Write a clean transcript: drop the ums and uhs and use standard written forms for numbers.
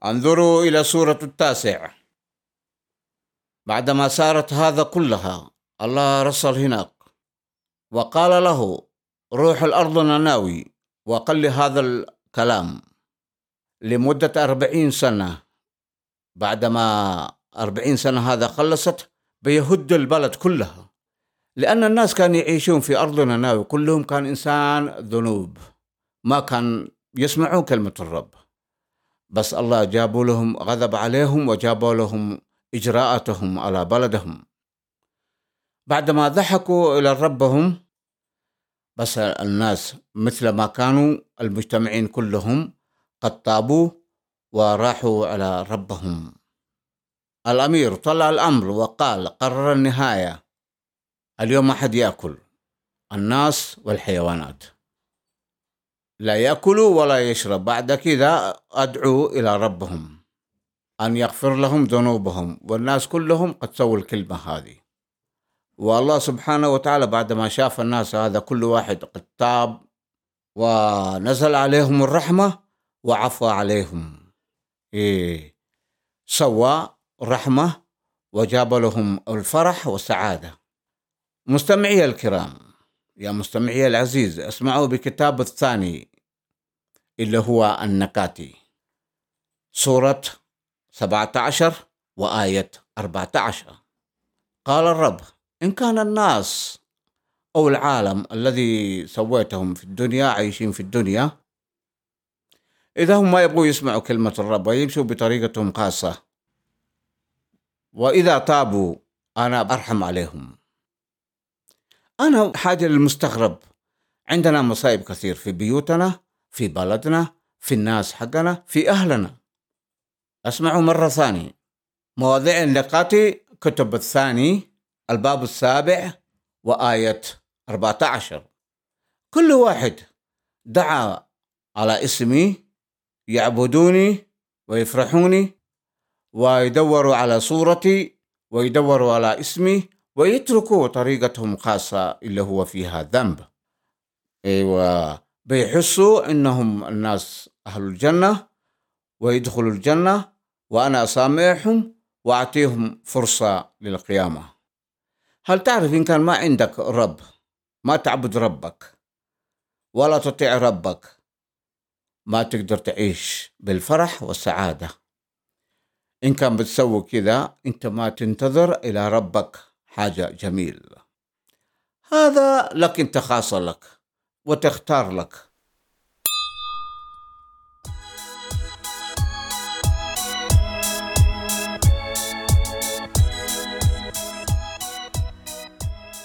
انظروا إلى سورة 9. بعدما سارت هذا كلها الله رسل هناك وقال له روح الأرض نناوي، وقال لي هذا الكلام لمدة 40 سنة. بعدما 40 سنة هذا خلصت بيهد البلد كلها، لأن الناس كانوا يعيشون في أرض نناوي كلهم كان إنسان ذنوب، ما كان يسمعون كلمة الرب. بس الله جابوا لهم غضب عليهم وجابوا لهم إجراءاتهم على بلدهم. بعدما ضحكوا إلى ربهم، بس الناس مثل ما كانوا المجتمعين كلهم قد تابوا وراحوا على ربهم. الأمير طلع الأمر وقال قرر النهاية، اليوم ما حد يأكل، الناس والحيوانات لا يأكلوا ولا يشرب. بعد كذا أدعوا إلى ربهم أن يغفر لهم ذنوبهم، والناس كلهم قد سووا الكلمة هذه. والله سبحانه وتعالى بعدما شاف الناس هذا كل واحد قد تاب ونزل عليهم الرحمة وعفى عليهم، سوى رحمة وجاب لهم الفرح والسعادة. مستمعي الكرام، يا مستمعي العزيز، اسمعوا بكتاب الثاني اللي هو النكاتي، سورة 17 وآية 14. قال الرب إن كان الناس أو العالم الذي سويتهم في الدنيا عايشين في الدنيا، إذا هم ما يبغوا يسمعوا كلمة الرب ويمشوا بطريقتهم خاصة، وإذا تابوا أنا أرحم عليهم. أنا حاجة للمستغرب، عندنا مصائب كثير في بيوتنا، في بلدنا، في الناس حقنا، في أهلنا. أسمعوا مرة ثانية مواضيع النقاتي، كتب الثاني الباب 7 وآية 14. كل واحد دعا على اسمي يعبدوني ويفرحوني ويدوروا على صورتي ويدوروا على اسمي ويتركوا طريقتهم خاصة اللي هو فيها ذنب. أيوة، بيحسوا إنهم الناس أهل الجنة ويدخلوا الجنة، وأنا أسامحهم وأعطيهم فرصة للقيامة. هل تعرف إن كان ما عندك رب، ما تعبد ربك ولا تطيع ربك، ما تقدر تعيش بالفرح والسعادة. إن كان بتسوي كذا أنت ما تنتظر إلى ربك حاجة جميل. هذا لك أنت، خاصة لك وتختار لك.